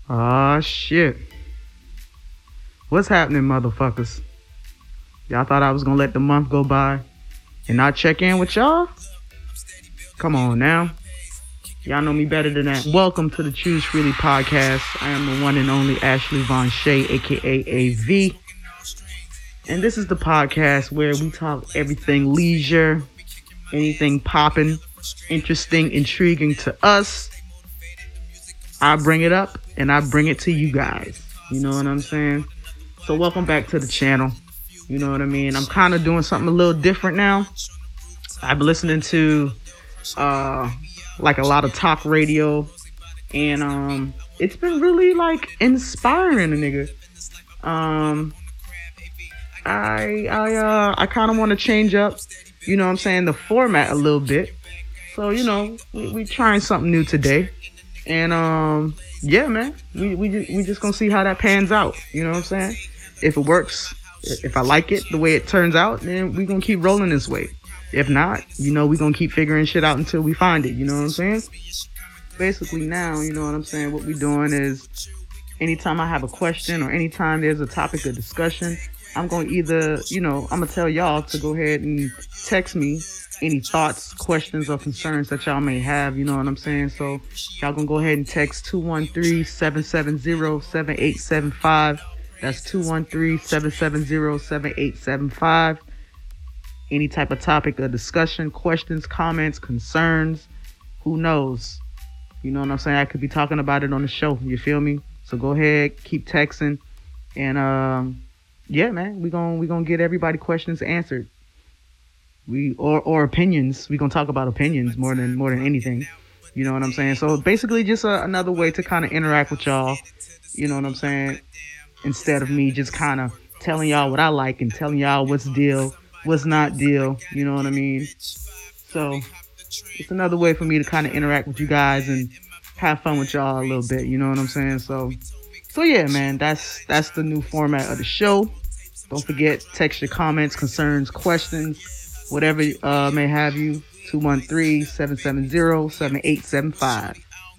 Ah, shit. What's happening, motherfuckers? Y'all thought I was gonna let the month go by and not check in with y'all? Come on now. Y'all know me better than that. Welcome to the Choose Freely podcast. I am the one and only Ashley Von Shea, aka AV. And this is the podcast where we talk everything leisure, anything popping, interesting, intriguing to us. I bring it up and I bring it to you guys. You know what I'm saying? So welcome back to the channel. You know what I mean? I'm kind of doing something a little different now. I've been listening to like a lot of talk radio, and it's been really like inspiring a nigga. I kind of want to change up, you know what I'm saying, the format a little bit. So, you know, we trying something new today. And yeah, man, we just gonna see how that pans out. You know what I'm saying? If it works, if I like it the way it turns out, then we gonna keep rolling this way. If not, you know, we gonna keep figuring shit out until we find it. You know what I'm saying? Basically now, you know what I'm saying, what we doing is anytime I have a question or anytime there's a topic of discussion, I'm gonna either, you know, I'm gonna tell y'all to go ahead and text me any thoughts, questions, or concerns that y'all may have, you know what I'm saying? So y'all gonna go ahead and text 213-770-7875. That's 213-770-7875. Any type of topic of discussion, questions, comments, concerns, who knows? You know what I'm saying? I could be talking about it on the show, you feel me? So go ahead, keep texting, and yeah, man, we gonna get everybody questions answered. Or opinions. We gonna talk about opinions more than anything. You know what I'm saying? So basically, just another way to kind of interact with y'all. You know what I'm saying? Instead of me just kind of telling y'all what I like and telling y'all what's deal, what's not deal. You know what I mean? So it's another way for me to kind of interact with you guys and have fun with y'all a little bit. You know what I'm saying? So yeah, man, that's the new format of the show. Don't forget, text your comments, concerns, questions, whatever may have you. 213-770-7875.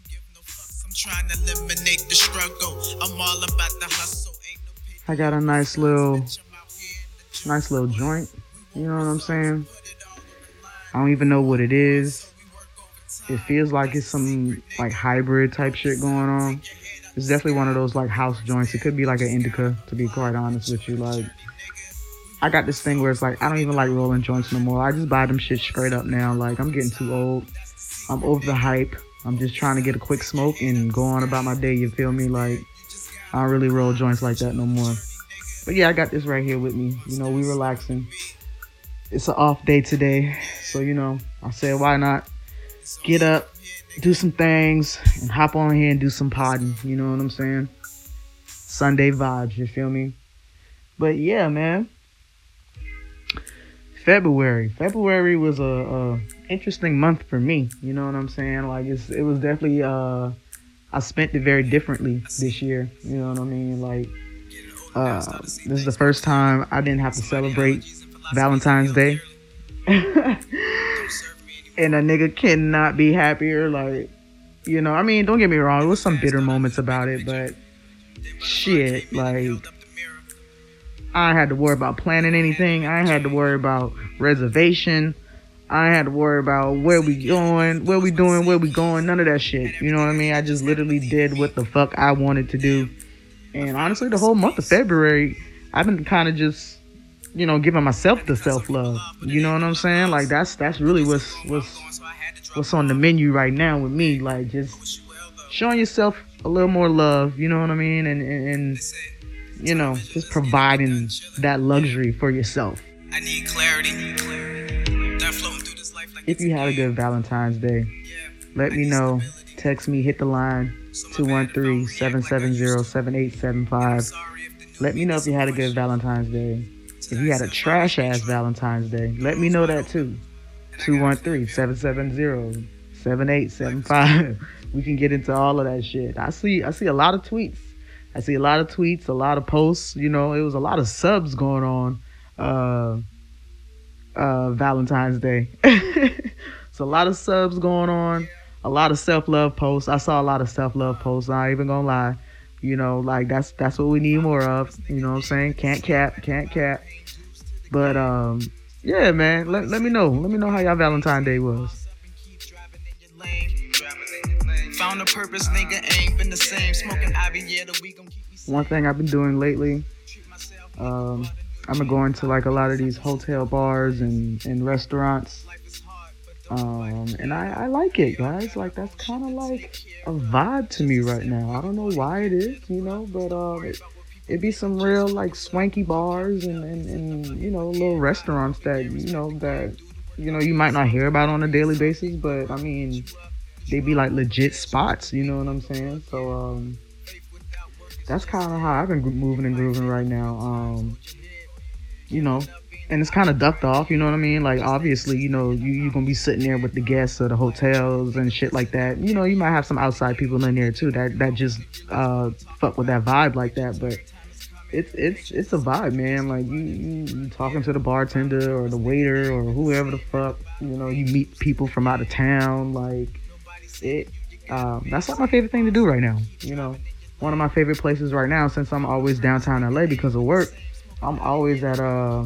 I got a nice little joint. You know what I'm saying? I don't even know what it is. It feels like it's some like hybrid type shit going on. It's definitely one of those like house joints. It could be like an indica, to be quite honest with you. Like, I got this thing where it's like I don't even like rolling joints no more. I just buy them shit straight up now. Like, I'm getting too old. I'm over the hype. I'm just trying to get a quick smoke and go on about my day. You feel me? Like, I don't really roll joints like that no more. But yeah, I got this right here with me. You know, we relaxing. It's an off day today. So, you know, I said, why not get up, do some things, and hop on here and do some podding. You know what I'm saying? Sunday vibes, you feel me? But yeah, man. February was a interesting month for me. You know what I'm saying? Like, it was definitely I spent it very differently this year. You know what I mean? Like, this is the first time I didn't have to celebrate Valentine's Day. And a nigga cannot be happier. Like, you know, I mean, don't get me wrong, there was some bitter moments about it, but shit, like, I ain't had to worry about planning anything. I ain't had to worry about reservation. I ain't had to worry about where we going, where we doing, where we going, none of that shit. You know what I mean? I just literally did what the fuck I wanted to do. And honestly, the whole month of February, I've been kind of just, you know, giving myself the self-love. You know what I'm saying? Like, that's really what's on the menu right now with me. Like, just showing yourself a little more love, you know what I mean? And you know, just providing that luxury for yourself. I need clarity. If you had a good Valentine's Day, let me know. Text me, hit the line, 213-770-7875. Let me know if you had a good Valentine's Day. If you had a trash-ass Valentine's Day, let me know that too. 213-770-7875. We can get into all of that shit. I see a lot of tweets. a lot of posts. You know, it was a lot of subs going on Valentine's Day. It's a lot of subs going on, a lot of self-love posts. I saw a lot of self-love posts. I ain't even gonna lie. You know, like that's what we need more of. You know what I'm saying? Can't cap. But yeah, man. Let me know. Let me know how y'all Valentine's Day was. Found a purpose, nigga ain't been the same. Smoking Ivy, yeah, the week gon' keep me safe. One thing I've been doing lately, I've been going to like a lot of these hotel bars and restaurants. And I like it, guys. Like that's kind of like a vibe to me right now. I don't know why it is, you know, but it be some real like swanky bars and you know little restaurants that you might not hear about on a daily basis, but I mean they be like legit spots. You know what I'm saying? So that's kind of how I've been moving and grooving right now. You know. And it's kind of ducked off, you know what I mean? Like, obviously, you know, you're going to be sitting there with the guests of the hotels and shit like that. You know, you might have some outside people in there, too, that just fuck with that vibe like that. But it's a vibe, man. Like, you talking to the bartender or the waiter or whoever the fuck. You know, you meet people from out of town. Like, that's like my favorite thing to do right now. You know, one of my favorite places right now, since I'm always downtown LA because of work, I'm always at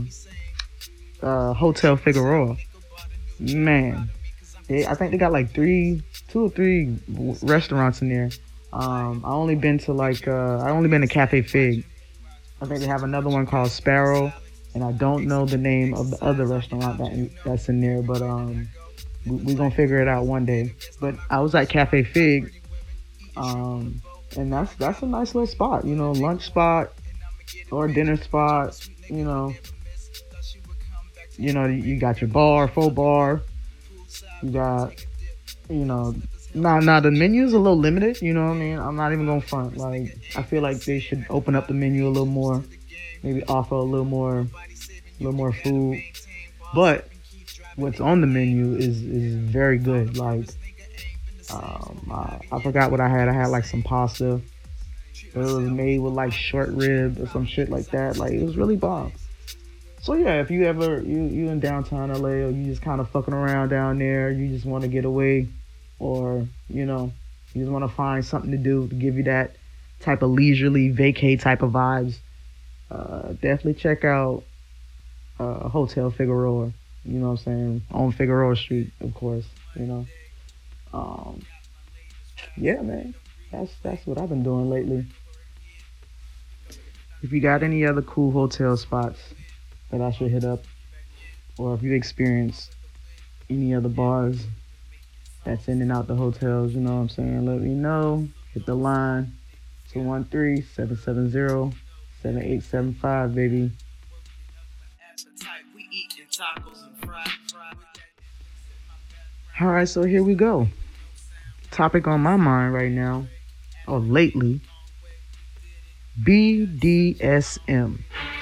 Hotel Figueroa. Man, I think they got like 2 or 3 restaurants in there. I only been to Cafe Fig. I think they have another one called Sparrow, and I don't know the name of the other restaurant that's in there, but we gonna figure it out one day. But I was at Cafe Fig, and that's a nice little spot, you know, lunch spot or dinner spot, you know. You know, you got your full bar. You got, you know, now the menu's a little limited, you know what I mean? I'm not even gonna front. Like, I feel like they should open up the menu a little more, maybe offer a little more food. But what's on the menu is very good. Like, I forgot what I had. I had like some pasta. It was made with like short rib or some shit like that. Like, it was really bomb. So yeah, if you ever you in downtown LA or you just kind of fucking around down there, you just want to get away, or you know, you just want to find something to do to give you that type of leisurely vacay type of vibes, definitely check out Hotel Figueroa. You know what I'm saying? On Figueroa Street, of course. You know. Yeah, man. That's what I've been doing lately. If you got any other cool hotel spots that I should hit up, or if you experienced any other bars that's in and out the hotels, you know what I'm saying, let me know. Hit the line 213-770-7875, baby. Alright, so here we go. Topic on my mind right now, or lately, BDSM.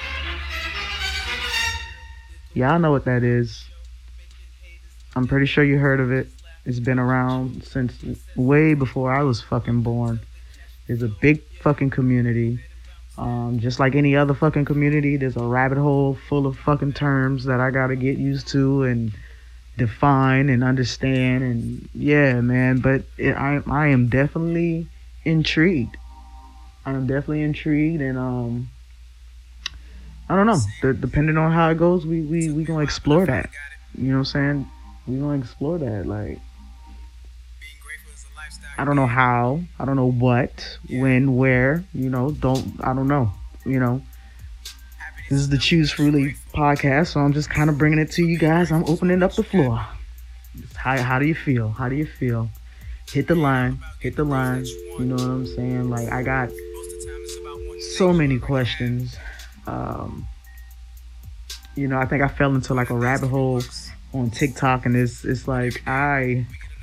Y'all know what that is. I'm pretty sure you heard of it. It's been around since way before I was fucking born. There's a big fucking community. Just like any other fucking community, there's a rabbit hole full of fucking terms that I gotta get used to and define and understand. And yeah, man, but I am definitely intrigued. And I don't know. Depending on how it goes, we gonna explore that. You know what I'm saying? We gonna explore that. Like, I don't know how. I don't know what, when, where. You know, I don't know. You know, this is the Choose Freely podcast, so I'm just kind of bringing it to you guys. I'm opening up the floor. How do you feel? How do you feel? Hit the line. You know what I'm saying? Like, I got so many questions. You know, I think I fell into like a rabbit hole on TikTok, and it's like I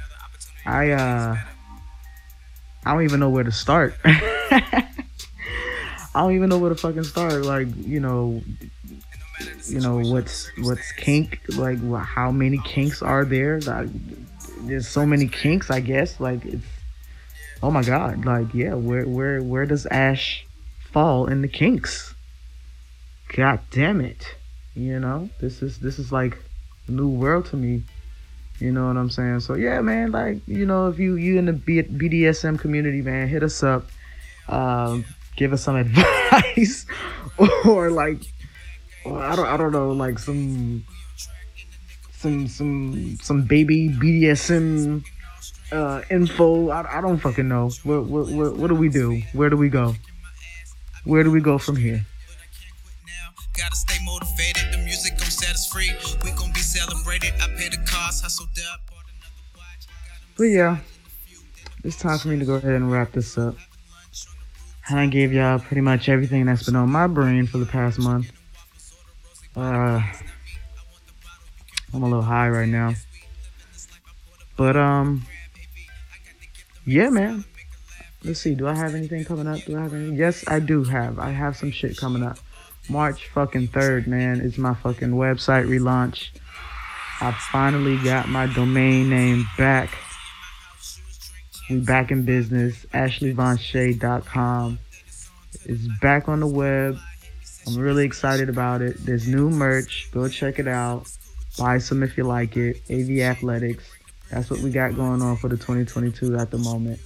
don't even know where to start. I don't even know where to fucking start. Like, you know what's kink? Like, how many kinks are there? Like, there's so many kinks, I guess. Like, it's, oh my god. Like, yeah, where does Ash fall in the kinks? God damn it. You know, this is like a new world to me. You know what I'm saying? So yeah, man, like, you know, if you in the BDSM community, man, hit us up. give us some advice, or like, or I don't know, like some baby BDSM info. I don't fucking know. What do we do? Where do we go? Where do we go from here? Gotta stay motivated. The music gon' set us free. We gon' be celebrated. I pay the cost, hustled up. But yeah, it's time for me to go ahead and wrap this up. And I gave y'all pretty much everything that's been on my brain for the past month. I'm a little high right now. But yeah, man. Let's see. Do I have anything coming up? Do I have any? Yes, I do have. I have some shit coming up. March fucking 3rd, man, is my fucking website relaunch. I finally got my domain name back. We back in business. AshleyVonShay.com is back on the web. I'm really excited about it. There's new merch. Go check it out. Buy some if you like it. AV Athletics. That's what we got going on for the 2022 at the moment.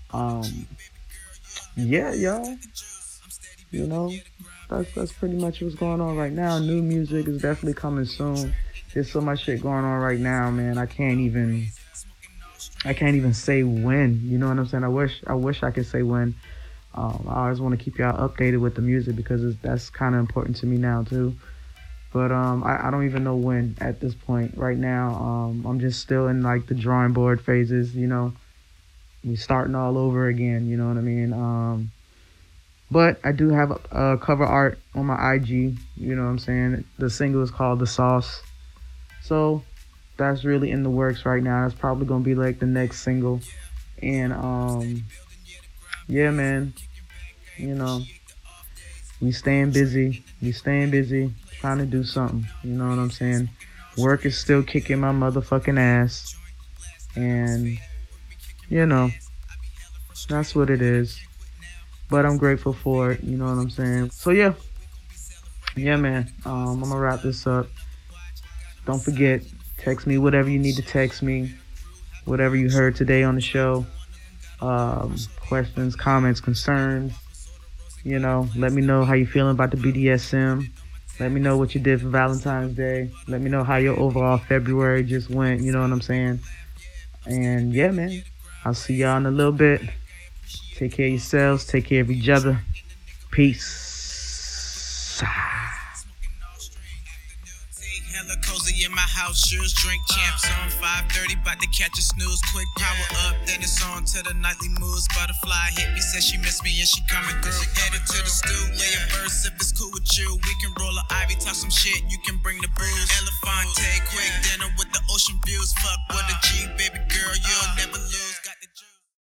Yeah, y'all. You know, that's pretty much what's going on right now. New music is definitely coming soon. There's so much shit going on right now, man. I can't even say when. You know what I'm saying? I wish I could say when. I always want to keep y'all updated with the music because that's kind of important to me now too. But I don't even know when at this point right now. I'm just still in like the drawing board phases, you know. We starting all over again, you know what I mean? But I do have a cover art on my IG, you know what I'm saying? The single is called The Sauce. So that's really in the works right now. That's probably gonna be like the next single. And yeah, man, you know, we staying busy, trying to do something, you know what I'm saying? Work is still kicking my motherfucking ass, and you know, that's what it is. But I'm grateful for it, you know what I'm saying? So yeah, man, I'm gonna wrap this up. Don't forget, text me whatever you need to text me, whatever you heard today on the show. Questions, comments, concerns. You know, let me know how you feeling about the BDSM. Let me know what you did for Valentine's Day. Let me know how your overall February just went. You know what I'm saying? And yeah, man, I'll see y'all in a little bit. Take care of yourselves. Take care of each other. Peace. Hella cozy in my house, shoes, drink champs on 5:30, about to catch a snooze. Quick power up, then it's on to the nightly moves. Butterfly hit me, says she missed me and she coming through. Headed to the stew, lay a verse if it's cool with you. We can roll a ivy, talk some shit, you can bring the booze. Elefante, quick dinner with the ocean views. Fuck what